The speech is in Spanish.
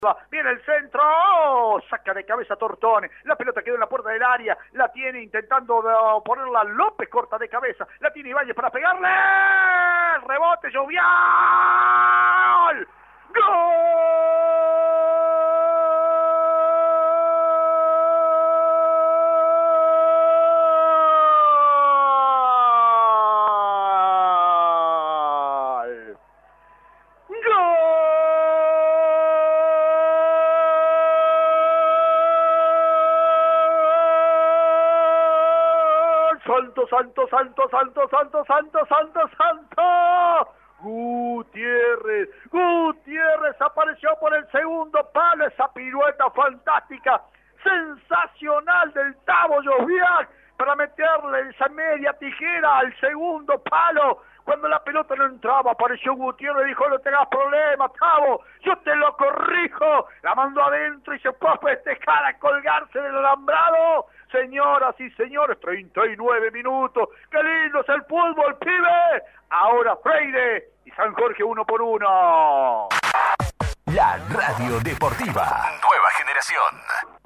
Viene el centro, ¡oh! Saca de cabeza Tortone, la pelota quedó en la puerta del área, la tiene intentando ponerla López, corta de cabeza, la tiene Ibáñez para pegarle, rebote, Jovial, ¡gol! Santo. Gutiérrez apareció por el segundo palo, esa pirueta fantástica, sensacional del Tavo Jovial para meterle esa media tijera al segundo palo. Cuando la pelota no entraba, apareció Gutiérrez y dijo: no tengas problemas, Tavo, yo te lo corrijo. La mandó adentro y se fue a festejar, a colgarse del alambrado. Señoras y señores, 39 minutos. ¡Qué lindo es el fútbol, pibe! Ahora Freire y San Jorge 1-1. La Radio Deportiva. Nueva generación.